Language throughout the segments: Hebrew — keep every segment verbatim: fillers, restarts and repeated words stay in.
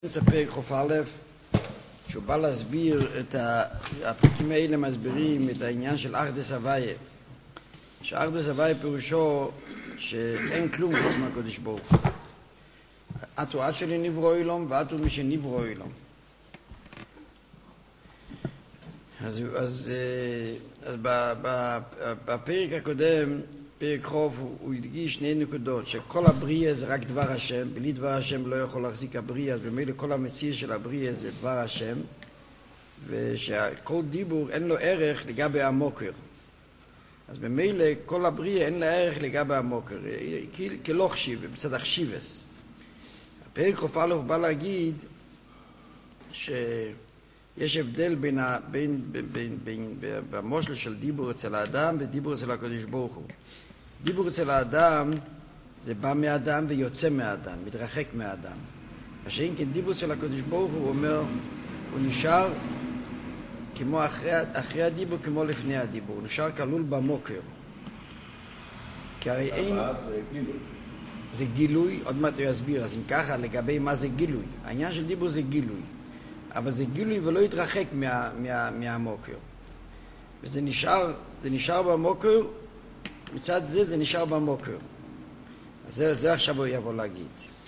פרק חוף א', שהוא בא להסביר את הפרקים האלה, מסבירים את העניין של אחדות הוויה. שאחדות הוויה פירושו שאין כלום חוץ מהקדוש ברוך הוא. אתו עד שלי נברוא אילום ואתו מי שנברוא אילום. אז, אז, אז בפרק הקודם, פרק חוף, הוא, הוא הדגיש שני נקודות, שכל הבריאה זה רק דבר השם, בלי דבר השם לא יכול להחזיק הבריאה, אז במילא כל המציא של הבריאה זה דבר השם, ושכל דיבור אין לו ערך לגבי המוקר. אז במילא כל הבריאה אין לה ערך לגבי המוקר, כלא חשיב, בצד החשיבס. הפרק חוף א' הוא בא להגיד שיש הבדל בין, בין, בין, בין, בין, במושל של דיבור אצל האדם ודיבור אצל הקדוש ברוך הוא. דיבור אצל האדם זה בא מהאדם ויוצא מהאדם, מתרחק מהאדם. השאין כן דיבור של הקדוש ברוך הוא אומר, הוא נשאר כמו אחרי, אחרי הדיבור כמו לפני הדיבור, הוא נשאר כלול במוקר. כי הרי אין... זה גילוי. זה גילוי, עוד מעט הוא יסביר, אז אם ככה לגבי מה זה גילוי. העניין של דיבור זה גילוי, אבל זה גילוי ולא יתרחק מה, מה, מהמוקר. וזה נשאר, זה נשאר במוקר, מצד זה זה נשאר במוקר. אז זה, זה עכשיו הוא יבוא להגיד.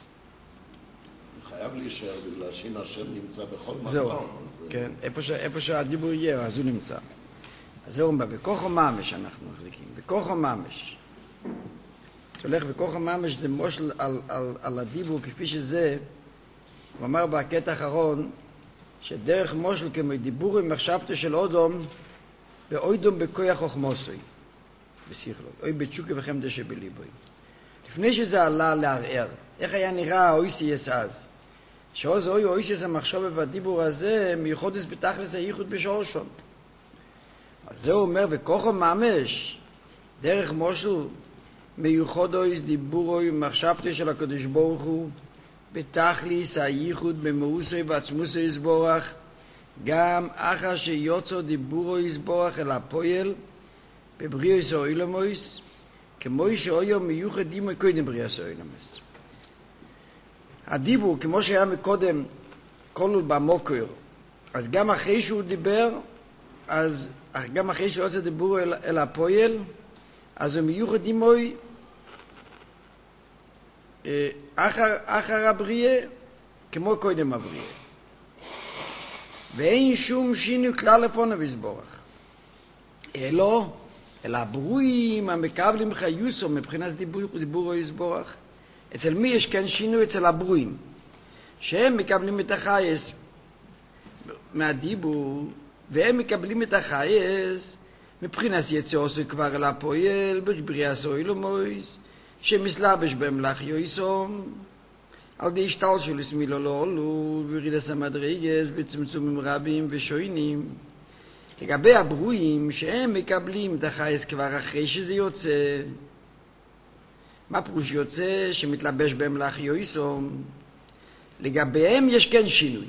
חייב להישאר בגלל שהנה השם נמצא בכל מקום. זהו, אז... כן, איפה, ש, איפה שהדיבור יהיה, אז הוא נמצא. אז זהו, בכוחו ממש אנחנו מחזיקים, בכוחו ממש. שהולך וכוחו ממש זה מושל על, על, על הדיבור כפי שזה, הוא אמר בקטע האחרון, שדרך מושל כמו דיבור עם מחשבתו של אודום, באוידום בכוח חוכמוסוי. בשיחלו, אוי בתשוקה וחמדה שבליבוי. לפני שזה עלה לערער, איך היה נראה האויסיאס אז? שעוז אוי האויסיאס המחשוב והדיבור הזה מיוחדס בתכלס הייחוד בשורשון. אז זה אומר, וכוחו ממש, דרך מושל, מיוחדויס דיבורוי מחשבתו של הקדוש ברוך הוא, בתכלס הייחוד במאוסוי ועצמוסוי יסבורך, גם אחר שיוצא דיבורוי יסבורך אל הפועל, בבריאס האילומוס, כמו שהיו מיוחד דימו קודם בריאס האילומוס. הדיבור, כמו שהיה מקודם, כלול במוקר, אז גם אחרי שהוא דיבר, אז גם אחרי שהוא יוצא דיבור אל, אל הפועל, אז הוא מיוחד דימו אחר, אחר הבריאה, כמו קודם הבריאה. ואין שום שינוי כלל לפונו ויסבורך. אלו, אלא הברואים המקבלים חיוסו מבחינת דיבור, דיבור או יסבורך. אצל מי יש כן שינוי? אצל הברואים. שהם מקבלים את החייס מהדיבור, והם מקבלים את החייס מבחינת יציאוסו כבר אל הפועל, בבריאסו אילומויס, שמסלבש במלאך יויסום, על די השתל של הסמילו לא עולו, ורידס המדרגס בצמצומים רבים ושוינים. לגבי הברואים שהם מקבלים את החייס כבר אחרי שזה יוצא, מה פירוש יוצא? שמתלבש במלאך יויסום. לגביהם יש כן שינוי.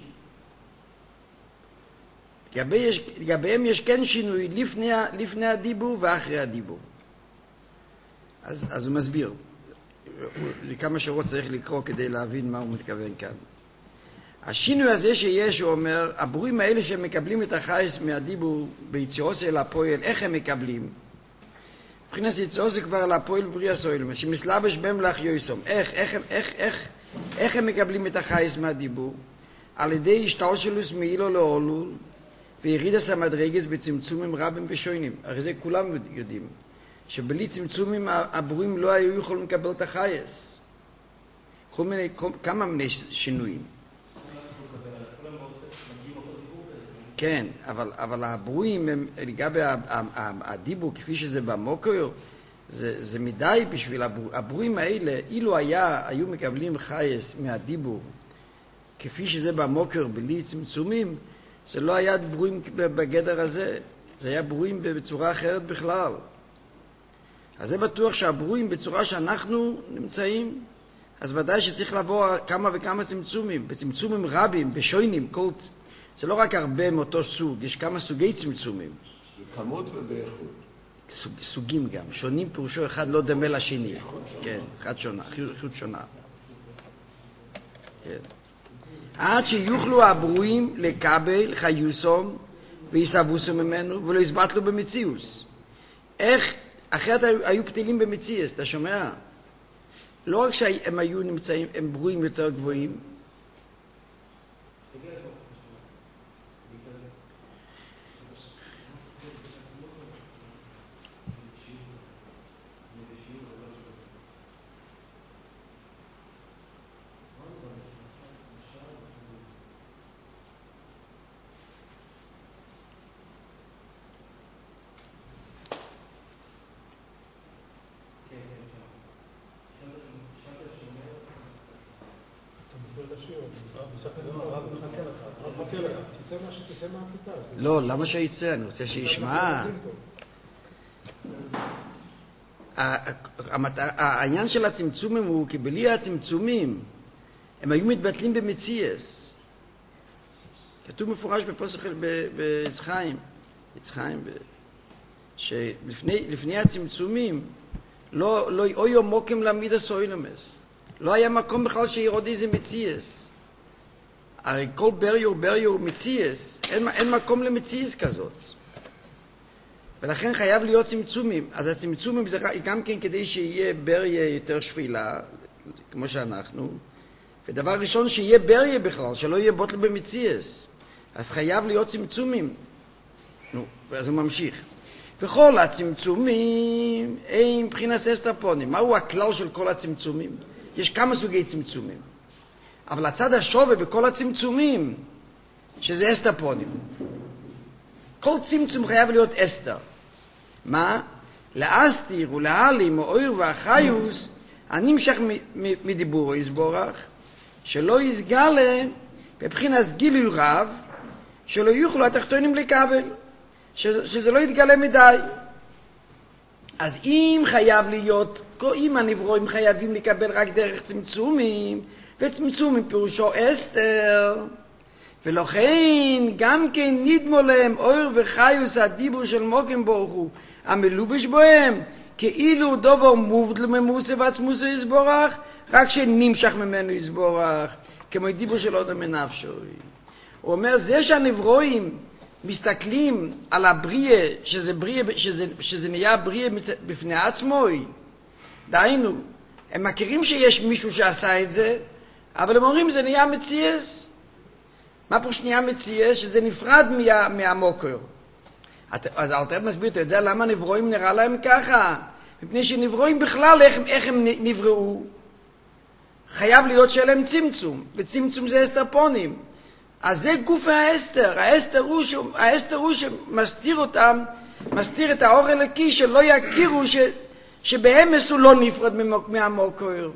לגבי יש, לגביהם יש כן שינוי לפני, לפני הדיבור ואחרי הדיבור. אז, אז הוא מסביר. זה כמה שעות צריך לקרוא כדי להבין מה הוא מתכוון כאן. השינוי הזה שיש, הוא אומר, הברואים האלה שהם מקבלים את החייס מהדיבור ביציאוס אל הפועל, איך הם מקבלים? מבחינת יציאוס כבר לפועל בריאה סוילמה, שמסלבש במלאך יויסום. איך, איך, איך, איך, איך הם מקבלים את החייס מהדיבור? על ידי השתלשלוס מאילו לעולו, וירידס המדרגס בצמצומים רבים ושוינים. הרי זה כולם יודעים, שבלי צמצומים הברואים לא היו יכולים לקבל את החייס. כל מיני, כמה מיני שינויים. כן, אבל, אבל הברואים, הם, לגבי הדיבור כפי שזה במוקר, זה, זה מדי בשביל הברוא, הברואים האלה, אילו היה, היו מקבלים חייס מהדיבור, כפי שזה במוקר, בלי צמצומים, זה לא היה ברואים בגדר הזה, זה היה ברואים בצורה אחרת בכלל. אז זה בטוח שהברואים בצורה שאנחנו נמצאים, אז ודאי שצריך לבוא כמה וכמה צמצומים, בצמצומים רבים, ושוינים, כל... זה לא רק הרבה מאותו סוג, יש כמה סוגי צמצומים. בכמות ובאיכות. סוג, סוגים גם, שונים פירושו אחד לא דומה לשני. כן, אחד שונה, איכות שונה. כן. עד שיוכלו הברואים לקבל חיוסום ויסבוסו ממנו ולא יסבטלו במציאוס. איך? אחרת היו פתילים במציאס, אתה שומע? לא רק שהם היו נמצאים, הם ברואים יותר גבוהים, לא, למה שיצא? אני רוצה שישמע. העניין של הצמצומים הוא כי בלי הצמצומים הם היו מתבטלים במציאס. כתוב מפורש בפוסק ביצחיים, יצחיים, שלפני הצמצומים לא אוי עמוקים להעמיד הסוילמס. לא היה מקום בכלל שירוד איזה מציאס. הרי כל בריור בריור מציאס, אין, אין מקום למציאס כזאת. ולכן חייב להיות צמצומים. אז הצמצומים זה גם כן כדי שיהיה בריה יותר שפילה, כמו שאנחנו. ודבר ראשון שיהיה בריה בכלל, שלא יהיה בוטל במציאס. אז חייב להיות צמצומים. נו, אז הוא ממשיך. וכל הצמצומים, אין מבחינת אסטרפונים. מהו הכלל של כל הצמצומים? יש כמה סוגי צמצומים. אבל הצד השווה בכל הצמצומים, שזה אסטרפונים. כל צמצום חייב להיות אסתר. מה? להסתיר ולהעלים האור והחיוס, הנמשך מדיבורו יסבורך, שלא יסגלה בבחינת גילוי רב, שלא יוכלו התחתונים לקבל, שזה לא יתגלה מדי. אז אם חייב להיות, אם הנברואים חייבים לקבל רק דרך צמצומים, וצמצומים פירושו אסתר, ולכן גם כן נדמו להם אור וחיוס הדיבור של מוקם ברוך הוא, המלובש בהם, כאילו דובר מובדל ממוסה ועצמוסו יסבורך, רק שנמשך ממנו יסבורך, כמו דיבור של אודם מנפשו. הוא אומר, זה שהנברואים מסתכלים על הבריאה, שזה, בריאה, שזה, שזה נהיה בריאה בפני עצמו, דהיינו, הם מכירים שיש מישהו שעשה את זה, אבל הם אומרים, זה נהיה מציאס. מה פה שנהיה מציאס? שזה נפרד מה, מהמוקר. אז אלתר מסביר, אתה יודע למה נברואים נראה להם ככה? מפני שנברואים בכלל, איך, איך הם נבראו? חייב להיות שיהיה להם צמצום, וצמצום זה אסטרפונים. אז זה גוף האסתר. האסתר הוא, ש... האסתר הוא שמסתיר אותם, מסתיר את האור אלוקי, שלא יכירו ש... שבאמס הוא לא נפרד מהמוקר.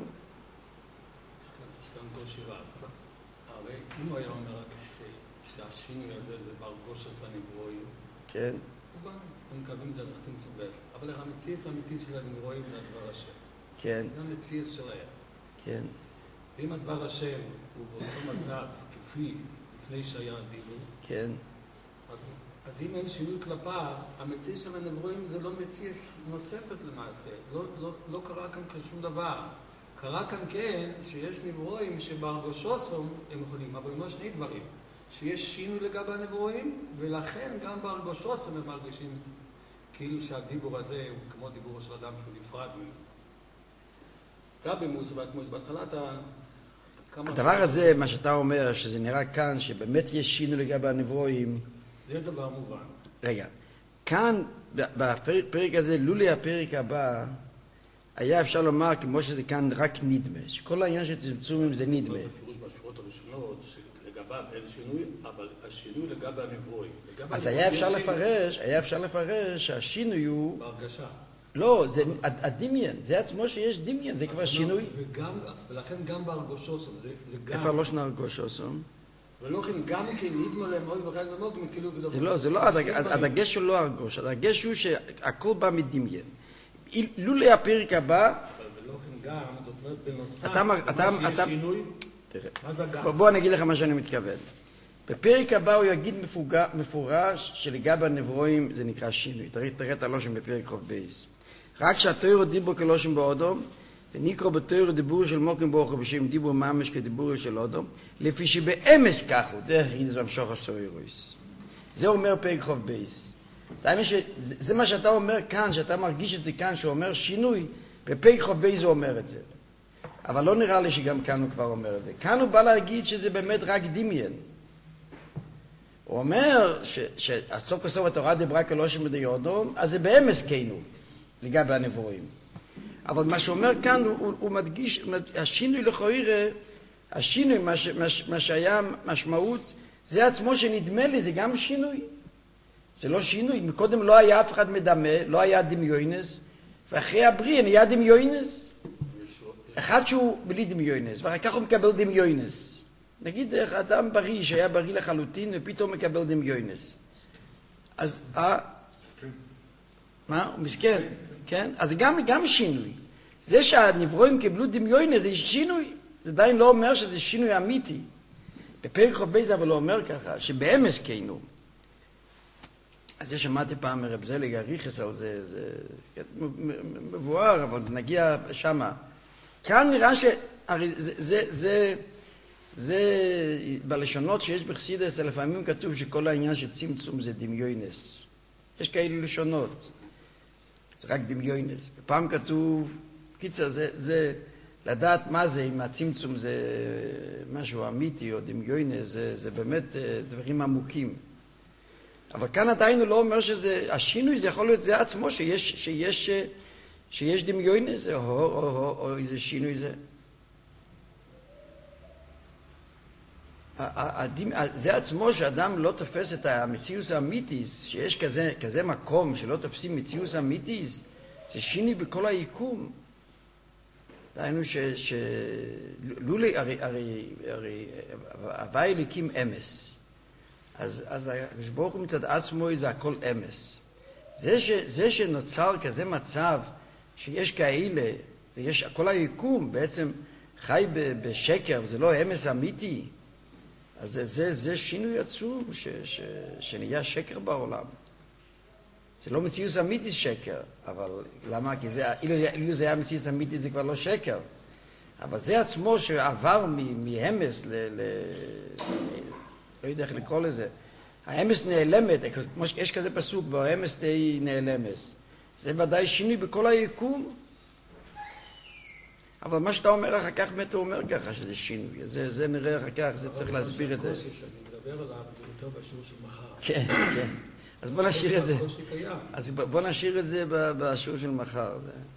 אם הוא היה אומר רק שהשינוי הזה זה ברגושס הנברואים, כן. כמובן, הם מקווים דרך צמצום באסתר. אבל המציאס האמיתית של הנברואים זה הדבר השם. כן. זה המציאס שלהם. כן. ואם הדבר השם הוא באותו מצב כפי לפני שהיה הדיבור, כן. אז אם אין שינוי כלפיו, המציאס של הנברואים זה לא מציאס נוספת למעשה. לא, לא, לא קרה כאן שום דבר. קרה כאן כן שיש נברואים שברגושוסום הם יכולים, אבל לא שני דברים. שיש שינוי לגבי הנברואים, ולכן גם ברגושוסום הם מרגישים כאילו שהדיבור הזה הוא כמו דיבורו של אדם שהוא נפרד ממנו. גם במוס ובתמוס, בהתחלה אתה... הדבר הזה, מה שאתה אומר, שזה נראה כאן, שבאמת יש שינוי לגבי הנברואים. זה דבר מובן. רגע, כאן, בפרק הזה, לולי הפרק הבא, היה אפשר לומר, כמו שזה כאן, רק נדמה. שכל העניין של צמצומים זה נדמה. לא בפירוש בשורות הראשונות, שלגביו אין שינוי, אבל השינוי לגבי הנברואים. אז היה אפשר לפרש, היה אפשר לפרש שהשינוי הוא... בהרגשה. לא, זה הדמיין, זה עצמו שיש דמיין, זה כבר שינוי. וגם, ולכן גם בהרגושוסום, זה גם... איפה לא שנה הרגושוסום? ולא כן, גם כן נדמה להם אוי וחיים ומוגים, כאילו... זה לא, זה לא, הדגש הוא לא הרגוש, הדגש הוא שהכל בא מדמיין. לולי הפרק הבא... אבל ולא כן גם, זאת אומרת, בנוסף, מה שיש שינוי, מה זה גם? בוא אני אגיד לך מה שאני מתכוון. בפרק הבא הוא יגיד מפורש שלגבי הנברואים זה נקרא שינוי. תראה את הלושם בפרק חוב בייס. רק שהתוירו דיבו כלושם באודום, ונקרא בתורה דיבור של מוקם ברוך הוא בשם דיבור ממש כדיבור של אודום, לפי שבאמס כך הוא, דרך רידס והמשוך הסוירויס. זה אומר פרק חוב בייס. זה מה שאתה אומר כאן, שאתה מרגיש את זה כאן, שהוא אומר שינוי, בפרק חוב בייס הוא אומר את זה. אבל לא נראה לי שגם כאן הוא כבר אומר את זה. כאן הוא בא להגיד שזה באמת רק דמיין. הוא אומר שהסוף כסוף התורה דיברה כלושם בדי אודום, אז זה באמס כאילו, לגבי הנבואים. אבל מה שאומר כאן, הוא, הוא, הוא מדגיש, השינוי לכאורה, השינוי, מה, ש, מה, מה שהיה משמעות, זה עצמו שנדמה לי, זה גם שינוי. זה לא שינוי. מקודם לא היה אף אחד מדמה, לא היה דמיונס, ואחרי הבריא נהיה דמיונס. אחד שהוא בלי דמיונס, ואחר כך הוא מקבל דמיונס. נגיד, אדם בריא, שהיה בריא לחלוטין, ופתאום מקבל דמיונס. אז, אה... מה? הוא מסכן. כן? אז זה גם, גם שינוי. זה שהנברואים קיבלו דמיון, זה שינוי. זה עדיין לא אומר שזה שינוי אמיתי. בפרק חוב בייס אבל לא אומר ככה, שבאמס כינו. אז זה שמעתי פעם מרב זליג, הריחס על זה, זה מבואר, אבל נגיע שמה. כאן נראה ש... הרי זה, זה, זה, זה בלשונות שיש בחסידות, לפעמים כתוב שכל העניין של צמצום זה דמיונס. יש כאלה לשונות. זה רק דמיונס. פעם כתוב, קיצר, זה, זה לדעת מה זה, אם הצמצום זה משהו אמיתי או דמיונס, זה, זה באמת דברים עמוקים. אבל כאן עדיין הוא לא אומר שזה, השינוי זה יכול להיות זה עצמו, שיש, שיש, שיש דמיונס, או, או, או, או, או איזה שינוי זה. זה עצמו שאדם לא תופס את המציאוס האמיתיס, שיש כזה, כזה מקום שלא תופסים מציאוס האמיתיס, זה שינוי בכל היקום. דהיינו ש... ש... לולי, הרי, הרי, הרי, הווי אליקים אמס. אז, אז ברוך הוא מצד עצמו זה הכל אמס. זה, ש... זה שנוצר כזה מצב שיש כאלה, ויש כל היקום בעצם חי בשקר, וזה לא אמס אמיתי, אז זה, זה, זה שינוי עצום ש, ש, שנהיה שקר בעולם. זה לא מציאוס אמיתי שקר, אבל למה? כי זה, אילו, אילו זה היה מציאוס אמיתי זה כבר לא שקר. אבל זה עצמו שעבר מהמס ל... ל לא יודע איך לקרוא לזה. ההמס נעלמת, יש כזה פסוק, וההמס תהי נעלמס. זה ודאי שינוי בכל היקום. אבל מה שאתה אומר אחר כך, באמת הוא אומר ככה שזה שינוי. זה, זה נראה אחר כך, זה צריך להסביר את זה. הקושי שאני מדבר עליו זה יותר בשיעור של מחר. כן, כן. אז בוא נשאיר את זה. אז בוא נשאיר את זה בשיעור של מחר.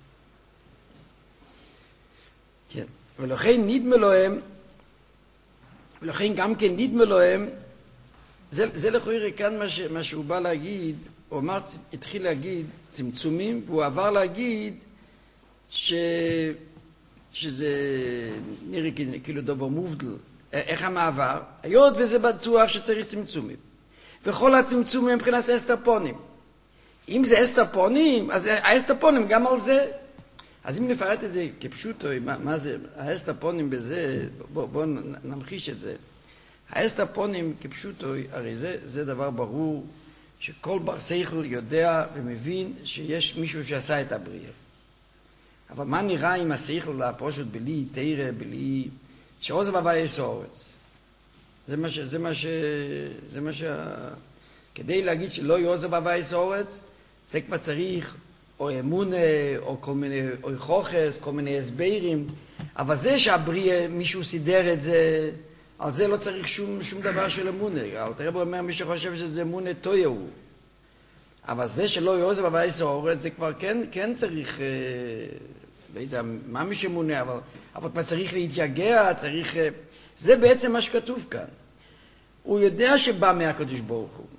כן. ולכן נדמה להם, ולכן גם כן נדמה להם, זה, זה לכאורה כאן מה, ש, מה שהוא בא להגיד, הוא אמר, התחיל להגיד צמצומים, והוא עבר להגיד ש... שזה נראה כאילו דבר מובדל. איך המעבר? היות וזה בטוח שצריך צמצומים. וכל הצמצומים מבחינת אסטרפונים. אם זה אסטרפונים, אז האסטרפונים גם על זה. אז אם נפרט את זה כפשוטו, מה, מה זה? האסטרפונים בזה, בוא, בוא נמחיש את זה. האסטרפונים כפשוטו, הרי זה, זה דבר ברור שכל בר שכל יודע ומבין שיש מישהו שעשה את הבריאה. אבל מה נראה עם השכל הפשוט בלי תירה, בלי... שעוזב הווה יש אורץ. זה מה ש... זה מה ש... זה מה ש... כדי להגיד שלא יעוזב הווה יש אורץ, זה כבר צריך או אמונה, או כל מיני... או חוכס, כל מיני הסברים. אבל זה שהבריא מישהו סידר את זה, על זה לא צריך שום, שום דבר של אמונה. תראה בו אומר, מי שחושב שזה אמונה טויה הוא. אבל זה שלא יעוזב הווה יש אורץ, זה כבר כן, כן צריך... לא יודע מה מי שמונה, אבל, אבל כבר צריך להתייגע, צריך... זה בעצם מה שכתוב כאן. הוא יודע שבא מהקדוש ברוך הוא.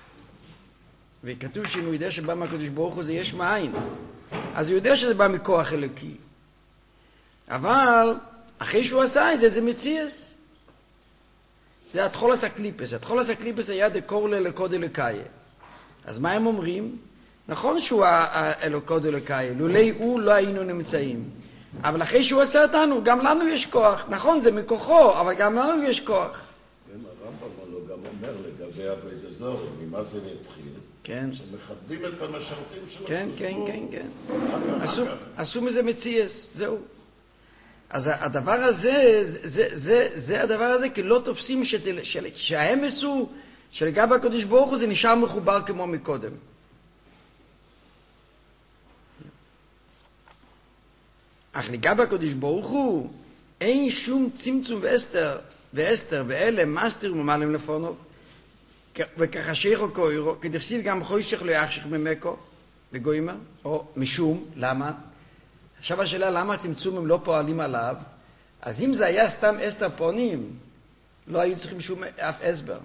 וכתוב שאם הוא יודע שבא מהקדוש ברוך הוא זה יש מאין. אז הוא יודע שזה בא מכוח אלוקי. אבל אחרי שהוא עשה את זה, זה מציאס. זה התחולס הקליפס. התחולס הקליפס היה דקורלה לקוד אלוקאיה. אז מה הם אומרים? נכון שהוא האלוקות אלוקאי, לולי הוא לא היינו נמצאים. אבל אחרי שהוא עשה אותנו, גם לנו יש כוח. נכון, זה מכוחו, אבל גם לנו יש כוח. כן, הרמב"ם לא גם אומר לגבי אבד אזור, ממה זה נתחיל? כן. שמכבדים את המשרתים של כן, כן, כן, כן. עשו מזה מציאס, זהו. אז הדבר הזה, זה, זה, זה, זה הדבר הזה, כי לא תופסים שזה, שהאמס הוא, שלגבי הקדוש ברוך הוא זה נשאר מחובר כמו מקודם. אך לגבי הקדוש ברוך הוא, אין שום צמצום ואסתר, ואסתר ואלה מסתיר וממלאים לפונוב, וככה שייכו קוירו, כדכסיב גם חוישך לא יחשך ממקו, וגוימה, או משום, למה? עכשיו השאלה למה הצמצומים לא פועלים עליו, אז אם זה היה סתם אסתר פונים, לא היו צריכים שום אף הסבר.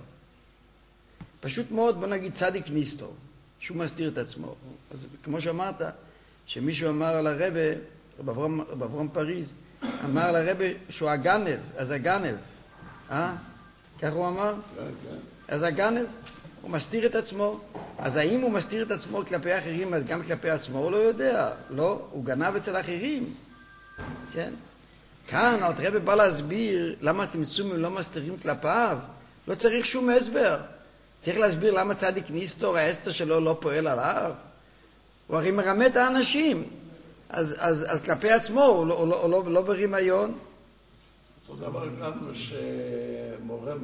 פשוט מאוד, בוא נגיד צדיק ניסטו, שהוא מסתיר את עצמו. אז כמו שאמרת, שמישהו אמר על הרבה, רב אברהם פריז, אמר על הרבה שהוא הגנב, אז הגנב, אה? כך הוא אמר? אז הגנב, הוא מסתיר את עצמו. אז האם הוא מסתיר את עצמו כלפי אחרים, אז גם כלפי עצמו הוא לא יודע. לא, הוא גנב אצל אחרים. כן? כאן, אלתר רבי בא להסביר למה הצמצומים לא מסתירים כלפיו. לא צריך שום הסבר. צריך להסביר למה צדיק ניסטור, האסתר שלו לא פועל עליו. הוא הרי מרמה את האנשים. אז, אז, אז כלפי עצמו הוא לא, הוא לא, הוא לא, לא ברמיון. אותו דבר גם שמורה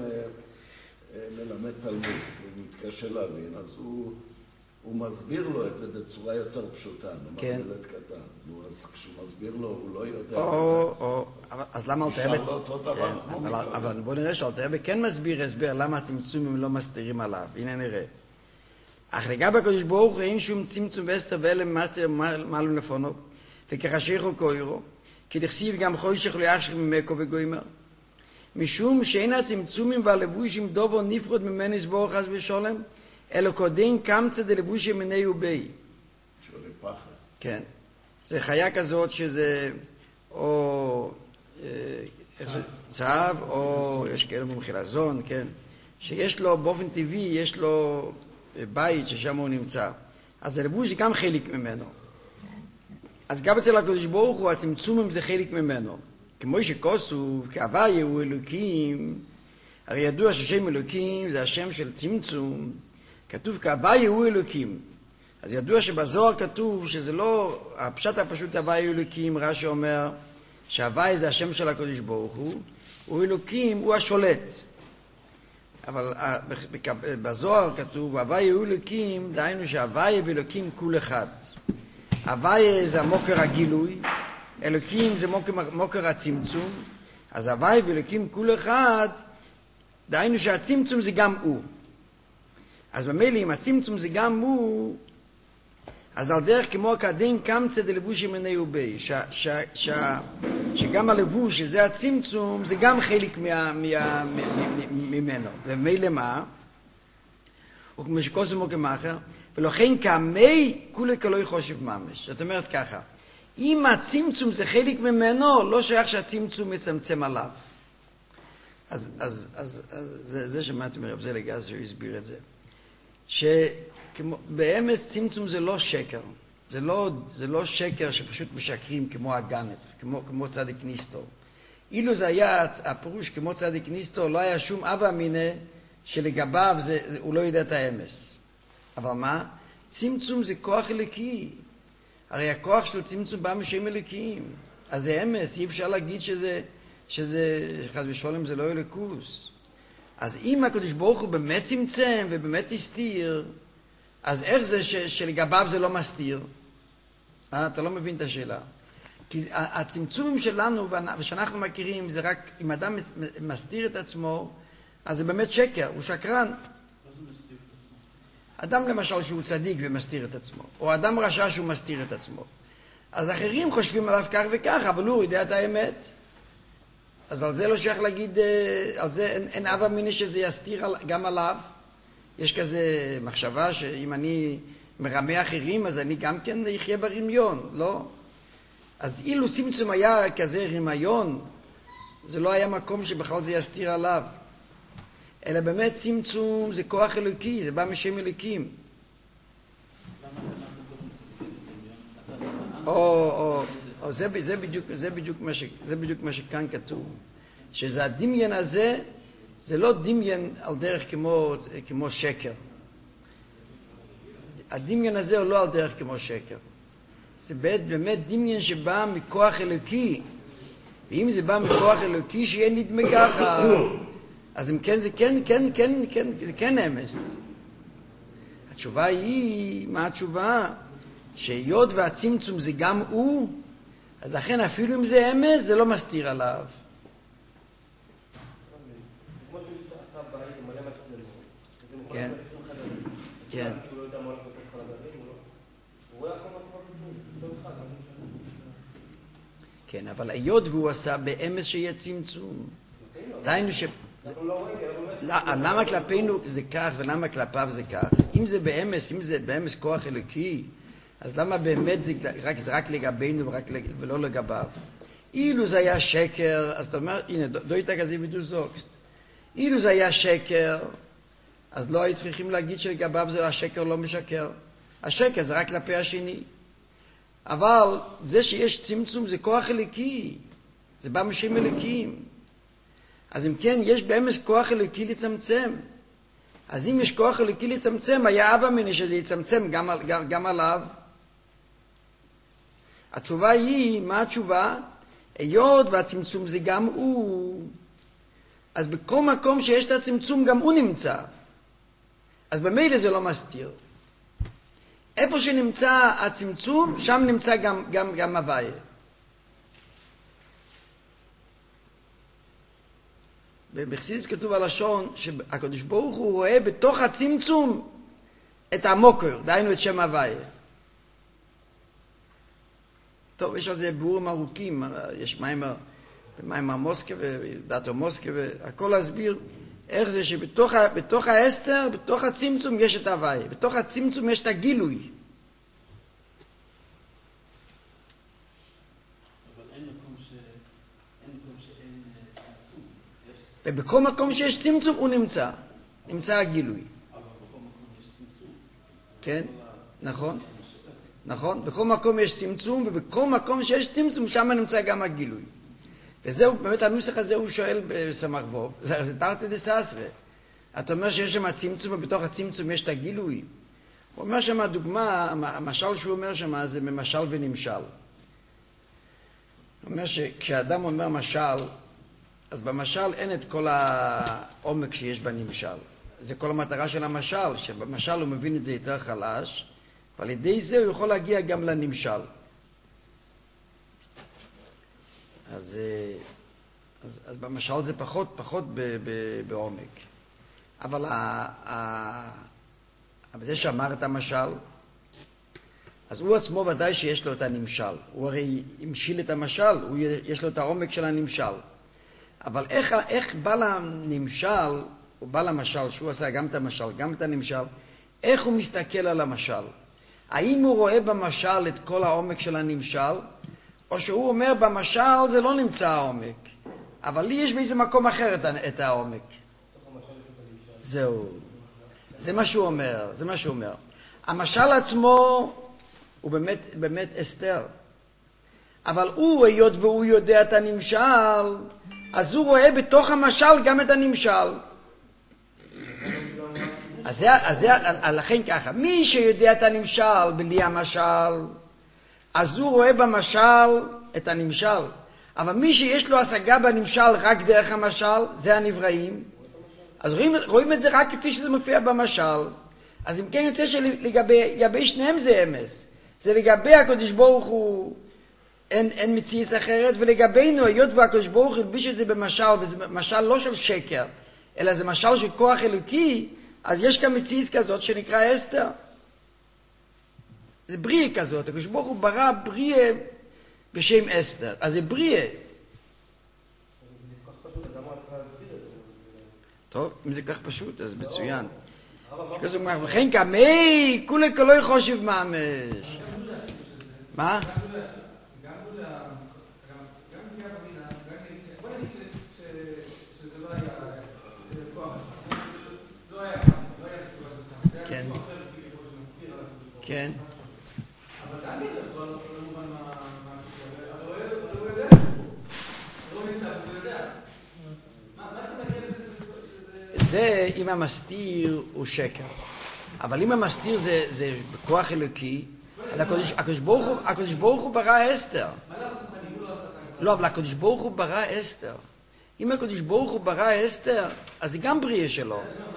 מלמד תלמיד, הוא מתקשה להבין, אז הוא, הוא מסביר לו את זה בצורה יותר פשוטה, נאמר כן. ילד קטן. נו, אז כשהוא מסביר לו, הוא לא יודע. או, או, אז למה אלתר רבי... נשאר לו אותו דבר כמו אבל, מקודם. אבל בוא נראה שאלתר רבי כן מסביר הסבר למה הצמצומים לא מסתירים עליו. הנה נראה. אך לגבי הקדוש ברוך הוא אין שום צמצום ואסתר ואלה מסתיר מעלום לפונו, וכחשיכו קוירו, כי דכסיב גם חוישך לא יחשך ממקו וגוימר. משום שאין הצמצומים והלבושים דובו נפרד ממנו יסבור חס ושלום, אלא קודם קמצא דלבושים מיני ובי. שעולה פחד. כן. זה חיה כזאת שזה או איך זה, צב, או יש כאלה במחילזון, כן. שיש לו באופן טבעי, יש לו בית ששם הוא נמצא. אז הלבוש זה גם חלק ממנו. אז גם אצל הקדוש ברוך הוא הצמצומים זה חלק ממנו. כמו שכוסו, כהוויה הוא אלוקים, הרי ידוע ששם אלוקים זה השם של צמצום, כתוב כהוויה הוא אלוקים. אז ידוע שבזוהר כתוב שזה לא, הפשט הפשוט הוויה הוא אלוקים, רש"י אומר שההוויה זה השם של הקדוש ברוך הוא, הוא אלוקים, הוא השולט. אבל בזוהר כתוב הוויה הוא אלוקים, דהיינו שההוויה ואלוקים כול אחד. הוויה זה המוקר הגילוי, אלוקים זה מוקר, מוקר הצמצום, אז הוואי ואלוקים כול אחד, דהיינו שהצמצום זה גם הוא. אז במילא אם הצמצום זה גם הוא, אז על דרך כמו כדין קמצא דלבושי מיני ובי, ש, ש, ש, שגם הלבוש, שזה הצמצום, זה גם חלק מה, מה, ממנו. ומילא מה? וכמו שכוסו מוקר מאחר, ולכן כמי כולי כלוי חושב ממש. זאת אומרת ככה, אם הצמצום זה חלק ממנו, לא שייך שהצמצום מצמצם עליו. אז, אז, אז, אז זה, זה שמעתי מרב זה לגז שהוא הסביר את זה. שבאמס צמצום זה לא שקר. זה לא, זה לא שקר שפשוט משקרים כמו הגנב, כמו, כמו צדיק ניסטור. אילו זה היה הפירוש כמו צדיק ניסטור, לא היה שום אבא מיני שלגביו זה, הוא לא יודע את האמס. אבל מה? צמצום זה כוח אלוקי. הרי הכוח של צמצום בא משם אלוקים. אז זה אמס, אי אפשר להגיד שזה, שזה, חס ושלום זה לא אלוקוס. אז אם הקדוש ברוך הוא באמת צמצם ובאמת הסתיר, אז איך זה ש, שלגביו זה לא מסתיר? אה, אתה לא מבין את השאלה. כי הצמצומים שלנו ושאנחנו מכירים זה רק אם אדם מסתיר את עצמו, אז זה באמת שקר, הוא שקרן. אדם למשל שהוא צדיק ומסתיר את עצמו, או אדם רשע שהוא מסתיר את עצמו. אז אחרים חושבים עליו כך וכך, אבל הוא יודע את האמת. אז על זה לא שייך להגיד, על זה אין, אין אבא מיני שזה יסתיר גם עליו. יש כזה מחשבה שאם אני מרמה אחרים, אז אני גם כן אחיה ברמיון, לא? אז אילו צמצום היה כזה רמיון, זה לא היה מקום שבכלל זה יסתיר עליו. אלא באמת צמצום זה כוח אלוקי, זה בא משם אלוקים. או, או, או, זה, זה בדיוק, זה בדיוק מה ש, זה בדיוק מה שכאן כתוב. שזה הדמיין הזה, זה לא דמיין על דרך כמו, כמו שקר. הדמיין הזה הוא לא על דרך כמו שקר. זה באמת דמיין שבא מכוח אלוקי. ואם זה בא מכוח אלוקי שיהיה נדמה ככה, אז אם כן זה כן, כן, כן, כן, זה כן אמס. התשובה היא, מה התשובה? שהיות והצמצום זה גם הוא, אז לכן אפילו אם זה אמס, זה לא מסתיר עליו. כן, כן. כן, אבל היות והוא עשה באמס שיהיה צמצום. דיינו ש... למה כלפינו זה כך ולמה כלפיו זה כך? אם זה באמס, אם זה באמס כוח אלוקי, אז למה באמת זה רק, זה רק לגבינו ורק, ולא לגביו? אילו זה היה שקר, אז אתה אומר, הנה, דויטה כזה ודו זוגסט. אילו זה היה שקר, אז לא היו צריכים להגיד שלגביו זה השקר לא משקר. השקר זה רק כלפי השני. אבל זה שיש צמצום זה כוח אלוקי. זה בא משם אלוקים. אז אם כן, יש באמס כוח אלוקי לצמצם. אז אם יש כוח אלוקי לצמצם, היה אבא מיני שזה יצמצם גם, גם, גם עליו. התשובה היא, מה התשובה? היות והצמצום זה גם הוא. אז בכל מקום שיש את הצמצום גם הוא נמצא. אז במילא זה לא מסתיר. איפה שנמצא הצמצום, שם נמצא גם, גם, גם הוויה. בחסידות כתוב הלשון שהקדוש ברוך הוא רואה בתוך הצמצום את המוקר, דהיינו את שם הוויה. טוב, יש על זה ביאורים ארוכים, יש מיימר, מיימר מוסקה ודאטו מוסקה, והכל להסביר איך זה שבתוך בתוך האסתר, בתוך הצמצום יש את הוויה, בתוך הצמצום יש את הגילוי. ובכל מקום שיש צמצום הוא נמצא, נמצא הגילוי. כן, נכון, נכון, בכל מקום יש צמצום, ובכל מקום שיש צמצום שם נמצא גם הגילוי. וזהו, באמת הנוסח הזה הוא שואל בסמ"ך ווב, זה תרתי דסתרא. אתה אומר שיש שם צמצום, ובתוך הצמצום יש את הגילוי. הוא אומר שם הדוגמה, המשל שהוא אומר שם זה ממשל ונמשל. הוא אומר שכשאדם אומר משל, אז במשל אין את כל העומק שיש בנמשל. זה כל המטרה של המשל, שבמשל הוא מבין את זה יותר חלש, ועל ידי זה הוא יכול להגיע גם לנמשל. אז, אז, אז במשל זה פחות, פחות ב, ב, בעומק. אבל ה, ה, זה שאמר את המשל, אז הוא עצמו ודאי שיש לו את הנמשל. הוא הרי המשיל את המשל, הוא, יש לו את העומק של הנמשל. אבל איך, איך בא לנמשל, או בא למשל, שהוא עשה גם את המשל, גם את הנמשל, איך הוא מסתכל על המשל? האם הוא רואה במשל את כל העומק של הנמשל, או שהוא אומר במשל זה לא נמצא העומק, אבל לי יש באיזה מקום אחר את, את העומק. זהו. זה מה שהוא אומר, זה מה שהוא אומר. המשל עצמו הוא באמת, באמת אסתר. אבל הוא, היות והוא יודע את הנמשל, אז הוא רואה בתוך המשל גם את הנמשל. אז זה, אז זה, לכן ככה, מי שיודע את הנמשל בלי המשל, אז הוא רואה במשל את הנמשל. אבל מי שיש לו השגה בנמשל רק דרך המשל, זה הנבראים. אז רואים, רואים את זה רק כפי שזה מופיע במשל. אז אם כן יוצא שלגבי שניהם זה אמס. זה לגבי הקדוש ברוך הוא, אין, אין מציאות אחרת, ולגבינו, היות והקדוש ברוך הוא הלביש את זה במשל, וזה משל לא של שקר, אלא זה משל של כוח אלוקי, אז יש כאן מציאות כזאת שנקרא אסתר. זה בריאה כזאת, הקדוש ברוך הוא ברא בריאה בשם אסתר, אז זה בריאה. טוב, אם זה כך פשוט, אז מצוין. וכן כמי, כולי כלוי חושב ממש. מה? כן. כן. אבל גם כזה, לא מובן מה... אבל הוא יודע. הוא נמצא, הוא יודע. מה צריך להגיד שזה... זה, אם המסתיר הוא שקר. אבל אם המסתיר זה בכוח אלוקי, הקדוש ברוך הוא ברא אסתר. מה אנחנו צריכים, הוא לא עשה כאן? לא, אבל הקדוש ברוך הוא ברא אסתר. אם הקדוש ברוך הוא ברא אסתר, אז זה גם בריאה שלו.